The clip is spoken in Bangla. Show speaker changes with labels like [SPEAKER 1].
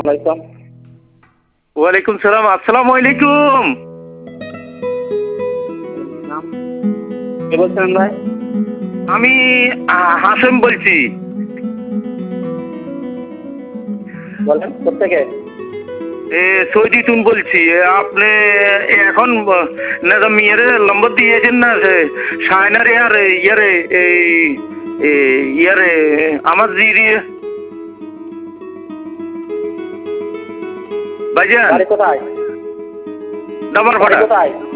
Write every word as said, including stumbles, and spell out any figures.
[SPEAKER 1] আলাইকুম।
[SPEAKER 2] ওয়ালাইকুম সালাম। আসসালামু আলাইকুম।
[SPEAKER 1] কে বলছেন ভাই?
[SPEAKER 2] আমি হাসেম বলছি।
[SPEAKER 1] বলেন কোথেকে?
[SPEAKER 2] এ সৌদি তুন বলছি। আপনি এখন না মেয়ের নম্বর দিয়েছেন না শায়নারে আর ইয়ারে এই ইয়ারে আমার জিরি ভাইজান
[SPEAKER 1] বাড়ি কোথায়?
[SPEAKER 2] ডামার
[SPEAKER 1] বাড়ি
[SPEAKER 2] ভাড়া
[SPEAKER 1] কোথায়?